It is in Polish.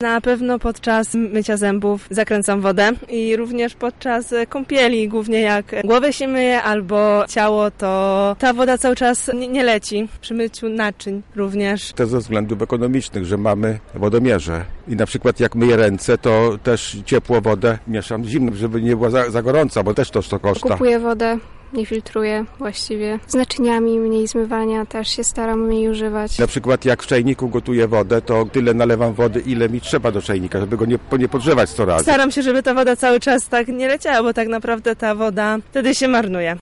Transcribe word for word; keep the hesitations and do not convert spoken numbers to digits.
Na pewno podczas mycia zębów zakręcam wodę i również podczas kąpieli, głównie jak głowę się myję albo ciało, to ta woda cały czas nie, nie leci. Przy myciu naczyń również. To ze względów ekonomicznych, że mamy wodomierze i na przykład jak myję ręce, to też ciepłą wodę mieszam z zimną, żeby nie była za, za gorąca, bo też to to koszta. Kupuję wodę, nie filtruję właściwie. Z naczyniami mniej zmywania też się staram mniej używać. Na przykład jak w czajniku gotuję wodę, to tyle nalewam wody, ile mi trzeba do czajnika, żeby go nie, nie podgrzewać sto razy. Staram się, żeby ta woda cały czas tak nie leciała, bo tak naprawdę ta woda wtedy się marnuje.